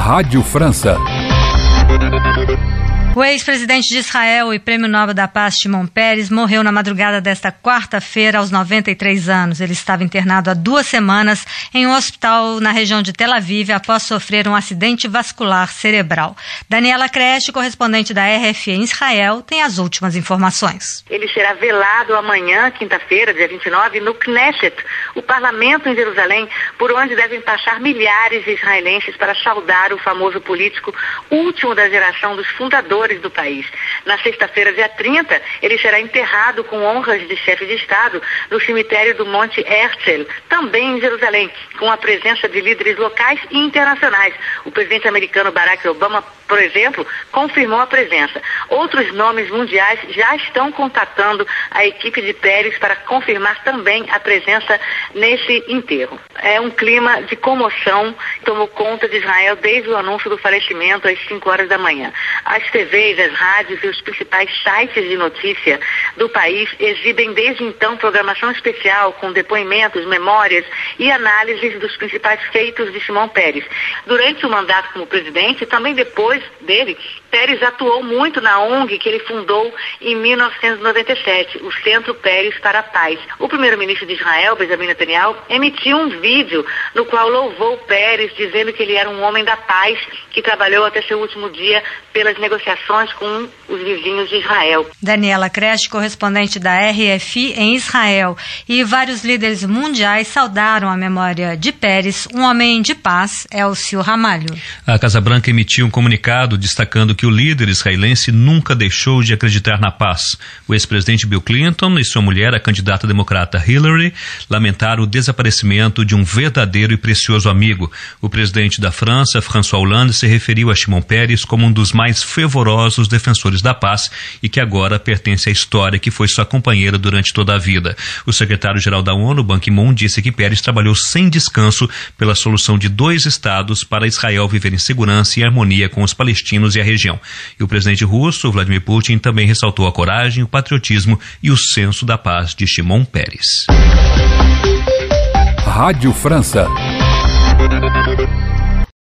Rádio França. O ex-presidente de Israel e Prêmio Nobel da Paz, Shimon Peres, morreu na madrugada desta quarta-feira aos 93 anos. Ele estava internado há 2 semanas em um hospital na região de Tel Aviv após sofrer um acidente vascular cerebral. Daniela Creche, correspondente da RFI em Israel, tem as últimas informações. Ele será velado amanhã, quinta-feira, dia 29, no Knesset, o parlamento em Jerusalém, por onde devem passar milhares de israelenses para saudar o famoso político último da geração dos fundadores do país. Na sexta-feira, dia 30, ele será enterrado com honras de chefe de Estado no cemitério do Monte Herzl, também em Jerusalém, com a presença de líderes locais e internacionais. O presidente americano Barack Obama, por exemplo, confirmou a presença. Outros nomes mundiais já estão contatando a equipe de Peres para confirmar também a presença nesse enterro. É um clima de comoção que tomou conta de Israel desde o anúncio do falecimento às 5 horas da manhã. As TVs, as rádios e os principais sites de notícia do país exibem desde então programação especial com depoimentos, memórias e análises dos principais feitos de Shimon Peres. Durante o mandato como presidente e também depois dele, Peres atuou muito na ONG que ele fundou em 1997, o Centro Peres para a Paz. O primeiro-ministro de Israel, Benjamin Netanyahu, emitiu um vídeo no qual louvou Peres, dizendo que ele era um homem da paz que trabalhou até seu último dia pelas negociações com os vizinhos de Israel. Daniela Creche, correspondente da RFI em Israel. E vários líderes mundiais saudaram a memória de Peres, um homem de paz, Elcio Ramalho. A Casa Branca emitiu um comunicado destacando que o líder israelense nunca deixou de acreditar na paz. O ex-presidente Bill Clinton e sua mulher, a candidata democrata Hillary, lamentaram o desaparecimento de um verdadeiro e precioso amigo. O presidente da França, François Hollande, se referiu a Shimon Peres como um dos mais fervorosos defensores da paz e que agora pertence à história que foi sua companheira durante toda a vida. O secretário-geral da ONU, Ban Ki-moon, disse que Peres trabalhou sem descanso pela solução de 2 estados para Israel viver em segurança e harmonia com os palestinos e a região. E o presidente russo, Vladimir Putin, também ressaltou a coragem, o patriotismo e o senso da paz de Shimon Peres. Rádio França.